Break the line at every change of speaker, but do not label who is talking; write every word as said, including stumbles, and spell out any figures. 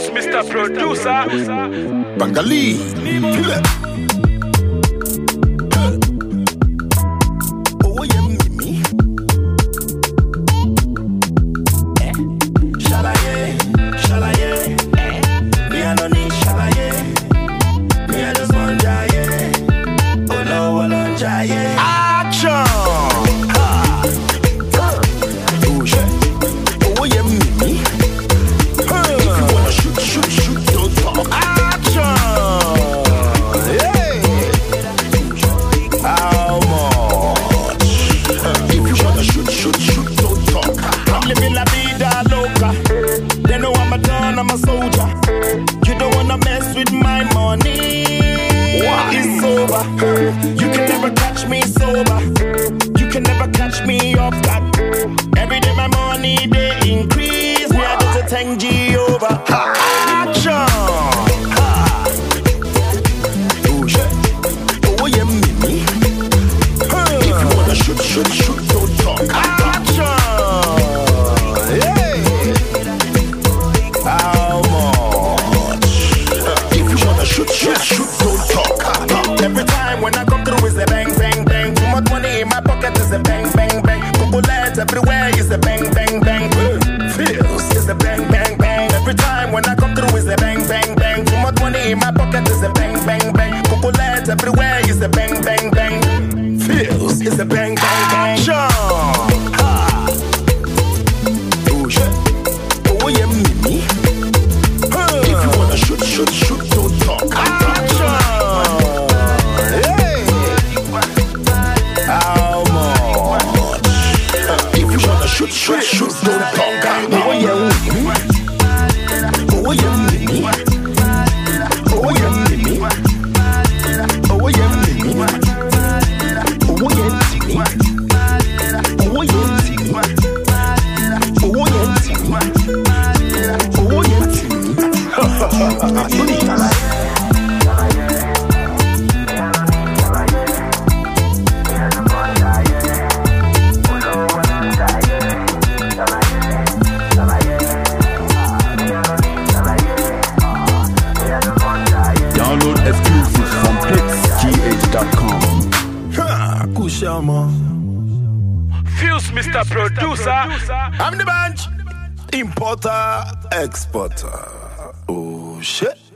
Fuse, Mister Producer.
Bangali, feel it. Oh yeah, me. Eh? Shalaye, shalaye. Me I no need shalaye. Me I just want jaye. Oh no, I don't jaye. Action. I'm a soldier. You don't wanna mess with my money. It's over. You can never catch me sober. You can never catch me off guard. Every day my money they increase. Me I just a ten G over. Action. Ha. Oh yeah. Oh yeah, me. If you wanna shoot, shoot, shoot, don't talk. Action. Shoot, shoot, don't talk. Every time when I come through is a bang, bang, bang. Too much money in my pocket is a bang, bang, bang. Chocolate everywhere is a bang, bang, bang. Feels is a bang, bang, bang. Every time when I come through is a bang, bang, bang. Too much money in my pocket is a bang, bang, bang. Chocolate everywhere is a bang, bang, bang. Feels is a bang, bang, bang. Action. Ha. Oh yeah. Oh yeah, me. If you wanna shoot, shoot, shoot, don't talk. Action! Hey! How much? If you wanna shoot, shoot, shoot, don't talk. Oh yeah, oh yeah, me. Oh yeah, me. Oh yeah, me. Oh yeah, me. Oh yeah, oh yeah, oh yeah.
Download exclusive from pix g h dot com.
Kushama.
Fuse, Mister Producer.
I'm the bunch. Importer, exporter. Oh shit.